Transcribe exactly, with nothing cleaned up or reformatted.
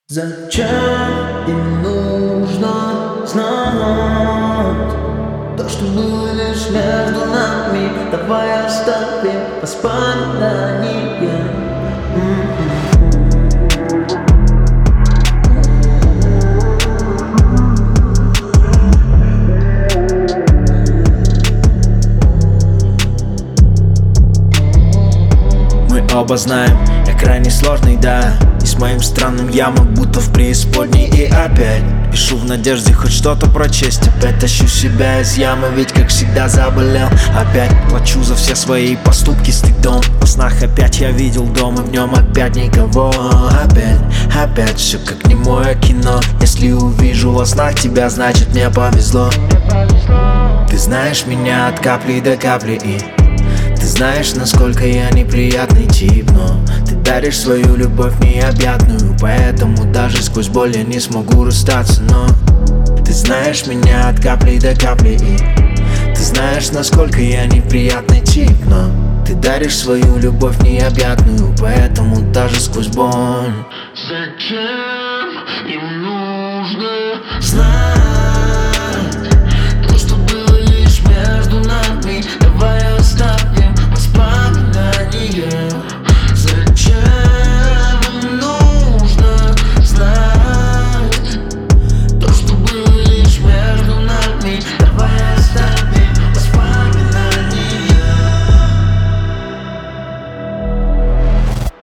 Зачем им нужно знать то, что было лишь между нами? Давай оставим воспоминания. Мы оба знаем, я крайне сложный, да. И с моим странным я будто в преисподней. И опять пишу в надежде хоть что-то прочесть. Опять тащу себя из ямы, ведь как всегда заболел. Опять плачу за все свои поступки стыдом. Во снах опять я видел дом, и в нем опять никого. Опять, опять все как немое кино. Если увижу во снах тебя, значит мне повезло. Ты знаешь меня от капли до капли, и ты знаешь, насколько я неприятный тип, но ты даришь свою любовь необъятную, поэтому даже сквозь боль я не смогу расстаться. Но ты знаешь меня от капли до капли, и ты знаешь, насколько я неприятный тип, но ты даришь свою любовь необъятную, поэтому даже сквозь боль. Зачем им нужно знать